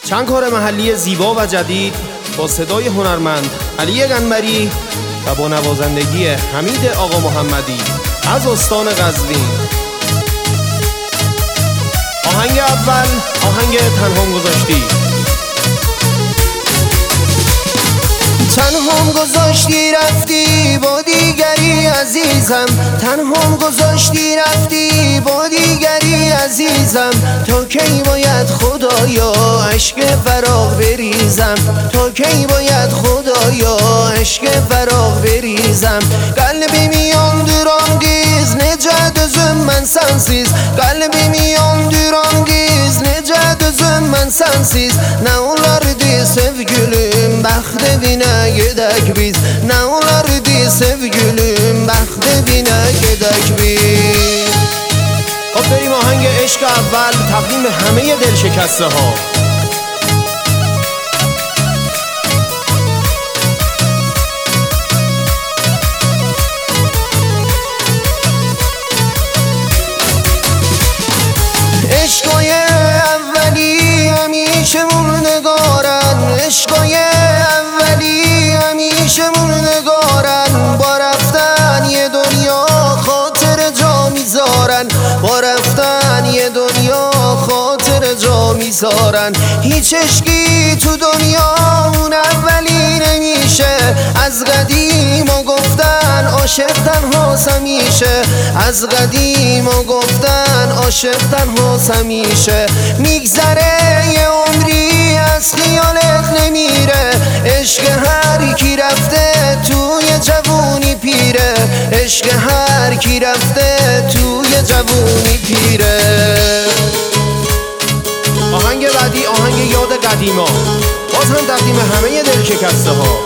چند کار محلی زیبا و جدید با صدای هنرمند علی قنبری و با نوازندگی حمید آقا محمدی از استان قزوین. آهنگ اول، آهنگ تنهام گذاشتی. تنهام گذاشتی رفتی با دیگری عزیزم، تنهام گذاشتی رفتی با دیگری عزیزم. تا کی باید خدایا عشق فراق بریزم، تا کی باید خدایا عشق فراق بریزم. قلبی میان durangis necə dözüm mən sənsiz, qəlbi miyan durangis necə dözüm mən sənsiz. Nə olardı sevgilim bəxt evinə gedək biz, nə olardı sevgilim bəxt evinə gedək biz. خب بریم آهنگ عشق اول تقدیم همه دلشکسته ها. عشقای اولی همیشه موندگارن، عشقای اولی همیشه موندگارن. با رفتن یه دنیا خاطر جا میذارن، با رفتن یه دنیا خاطر جا میذارن. هیچ عشقی تو دنیا اون اولی نمیشه، از قدیم ها گفتن عاشق تنهاست همیشه، از قدیم ها گفتن عاشق تنهاست همیشه. میگذره یه عمری از خیالت نمیره، عشق هر کی رفته توی جوونی پیره، عشق هر کی رفته توی جوونی پیره. آهنگ بعدی آهنگ یاد قدیما، باز هم تقدیم همه دلشکسته ها.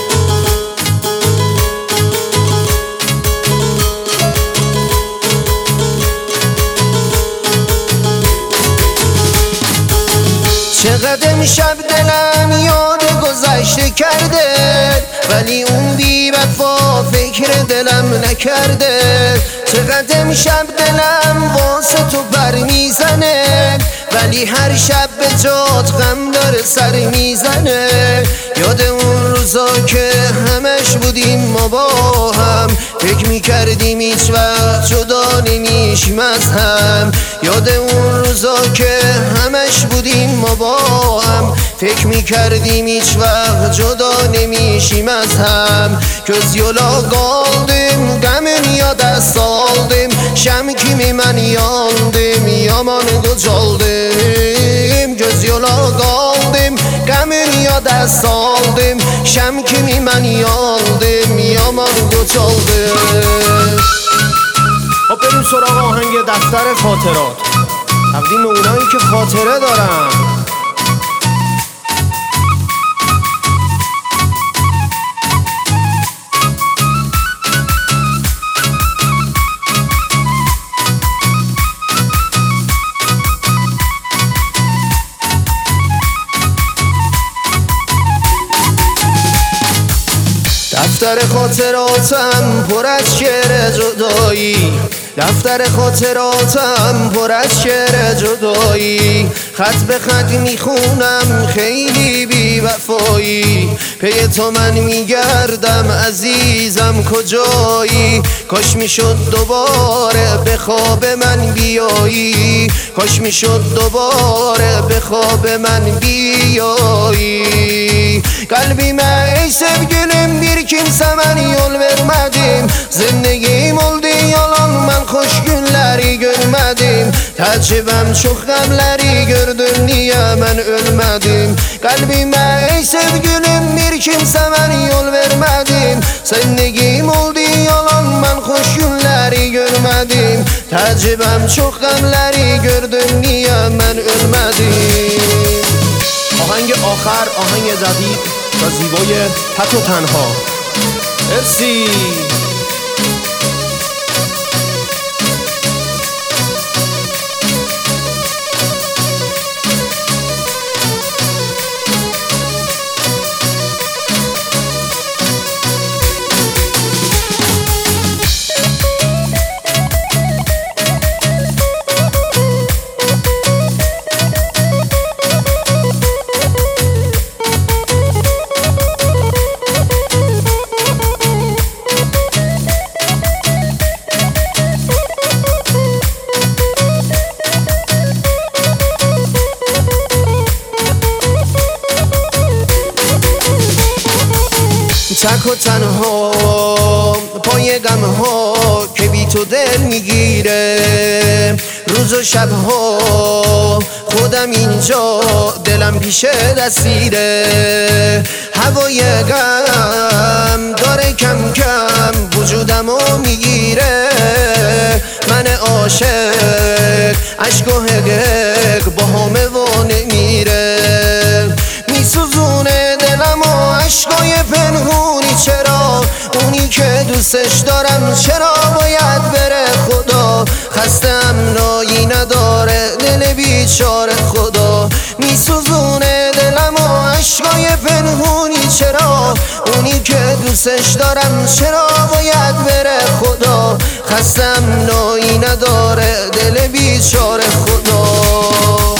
چقدر امشب دلم یاد گذشته کرده، ولی اون بی وفا فکر دلم نکرده. چقدر امشب دلم واسه تو بر میزنه، ولی هر شب به جات غم داره سر میزنه. یاد اون روزا که همش بودیم ما با هم، فکر میکردیم هیچ وقت جدا نمیشیم از هم. یاد اون روزا که همش بودیم ما با هم، فکر میکردیم هیç وقت جدا نمیشیم از هم. Göz yola qaldım, qəmin yada saldım, şəm kimi mən yandım, yaman qocaldım. Göz yola qaldım, qəmin yada saldım, şəm kimi mən yandım, yaman qocaldım. خب بریم سراغ آهنگ دفتر خاطرات، تقدیم اونایی که خاطره دارن. دفتر خاطراتم پر از شعر جدایی، دفتر خاطراتم پر از شعر جدایی. خط به خط میخونم خیلی بی وفایی، پی تو من میگردم عزیزم کجایی. کاش میشد دوباره به خواب من بیایی، کاش میشد دوباره به خواب من بیایی. Kalbime ey sevgilim bir kimse ben yol vermedim, zindegim oldu yalan ben hoş günleri görmedim. Tecrübem çok gamleri gördüm niye ben ölmedim. Kalbime ey sevgilim bir kimse ben yol vermedim, zindegim oldu yalan ben hoş günleri görmedim. Tecrübem çok gamleri gördüm niye ben ölmedim. آهنگ آخر آهنگ جدید و زیبای تک و تنها. مرسی. تک و تنها پای غم ها که بی تو دل میگیره، روز و شب ها خودم اینجا دلم پیش دستیره، هوای غم داره کم کم وجودمو میگیره، من عاشق عشق و حقق با همه و نمیره، میسوزونه دلم و عشقای پنهونی، چرا اونی که دوستش دارم چرا باید بره خدا، خستم نایی نداره دل بیچاره خدا، میسوزونه دلم و عشقای پنهونی، چرا اونی که دوستش دارم چرا باید بره خدا، خستم نایی نداره دل بیچاره خدا.